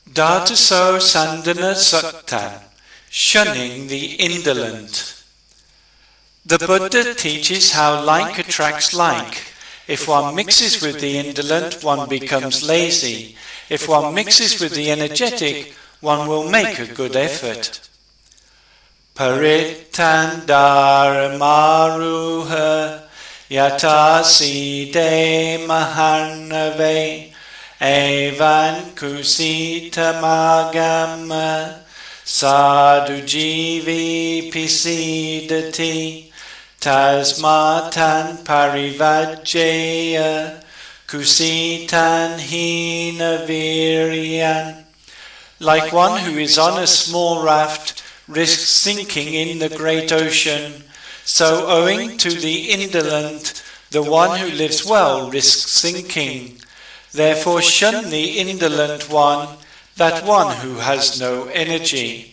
Dhatuso Sandana Sutta, shunning the indolent. The Buddha teaches how like attracts like. If one mixes with the indolent, one becomes lazy. If one mixes with the energetic, one will make a good effort. Paritandara maruha yatasi de maharnave evan kusita magama sadhu jivi pisidati tasmatan parivajaya kusitan hina viryan. Like one who is on a small raft risks sinking in the great ocean, so owing to the indolent, the one who lives well risks sinking. Therefore shun the indolent one, that one who has no energy.